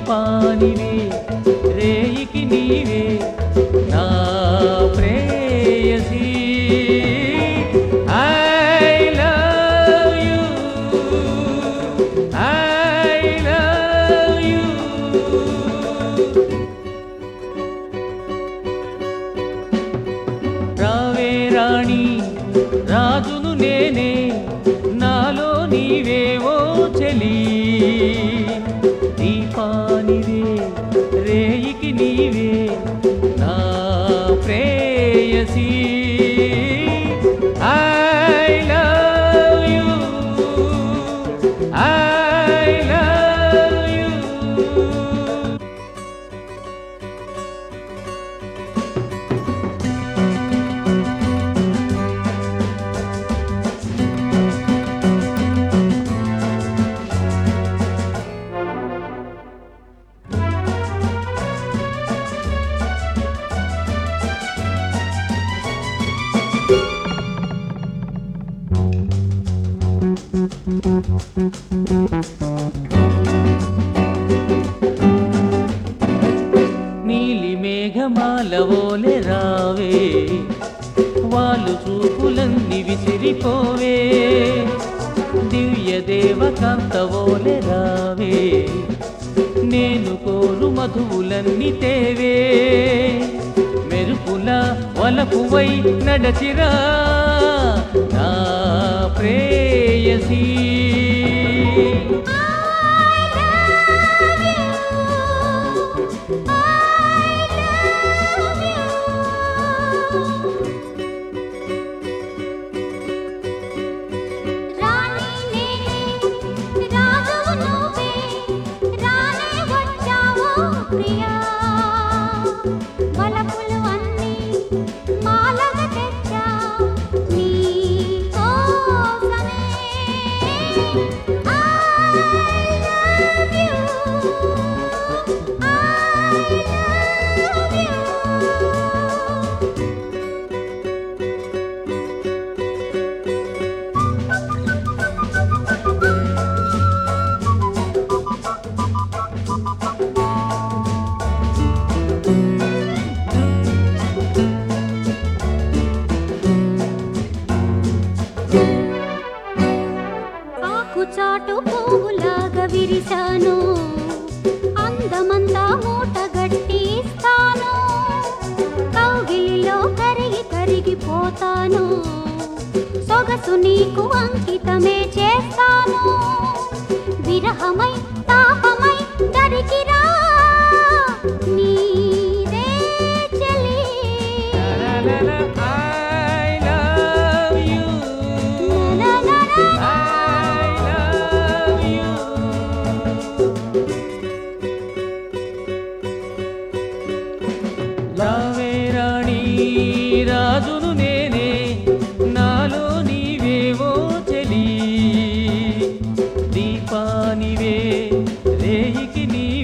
దీపానివే రేయికి నీవే నా ప్రేయసి I love you I love you రావే రాణి రాజును నేనే నాలో నీవేవో చెలి దీపానివే రేయికి నీవే నా ప్రేయసి I love you I love you నీలి మేఘమాలవోలే రావే వాళ్ళు చూపులన్నీ విసిరిపోవే దివ్య దేవకాంతవోలే రావే నేను కోరు మధువులన్నీ తేవే మెరుపుల వలపువై నడచిరా నా ప్రేయసి చాటు పువ్వులాగా విరిశాను అందమంతా మూట గట్టిస్తాను కౌగిలిలో కరిగి కరిగిపోతాను సొగసు నీకు అంకితమే చేస్తాను విరహమై తాపమై దరికిరా నీరే చలి రావే రాణి రాజును నేనే నాలో నీవేవో చెలి దీపానివే రేయికి నీ